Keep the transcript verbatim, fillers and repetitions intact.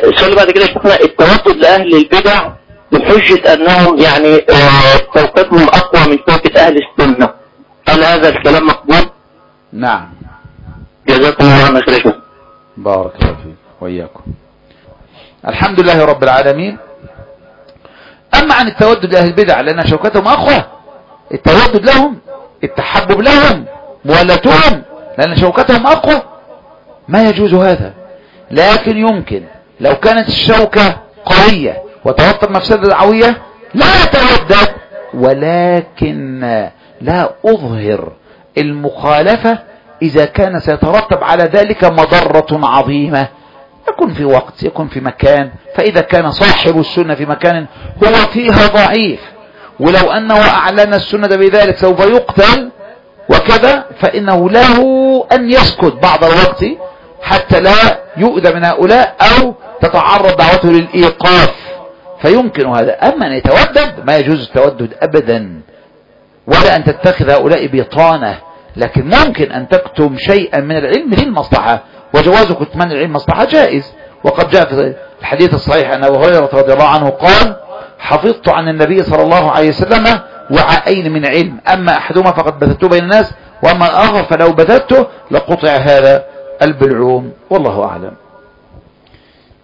السؤال اللي بعد كده شفنا التوسط لأهل البدع بحجة أنهم يعني توقيتهم أقوى من توقيت أهل السنة، هل هذا الكلام مقبول؟ نعم. جزاكم الله عنا خير. بارك الله فيك وإياكم. الحمد لله رب العالمين. أما عن التودد لأهل البدع لأن شوكتهم أقوى، التودد لهم، التحبب لهم، مولاتهم لأن شوكتهم أقوى، ما يجوز هذا. لكن يمكن لو كانت الشوكة قوية وتوطد مفسدة دعوية لا أتودد، ولكن لا أظهر المخالفة إذا كان سيترتب على ذلك مضرة عظيمة، يكون في وقت، يكون في مكان. فإذا كان صاحب السنة في مكان هو فيها ضعيف، ولو أنه أعلن السنة بذلك سوف يقتل وكذا، فإنه له أن يسكت بعض الوقت حتى لا يؤذى من هؤلاء أو تتعرض دعوته للإيقاف، فيمكن هذا. أما أن يتودد ما يجوز التودد أبدا، ولا أن تتخذ هؤلاء بطانة، لكن ممكن أن تكتم شيئا من العلم للمصلحة، وجواز كتمان العلم مصلحة جائز. وقد جاء في الحديث الصحيح أن أبو هريرة رضي الله عنه قال: حفظت عن النبي صلى الله عليه وسلم وعاءين من علم، أما أحدهما فقد بثته بين الناس، وأما الآخر فلو بثته لقطع هذا البلعوم، والله أعلم.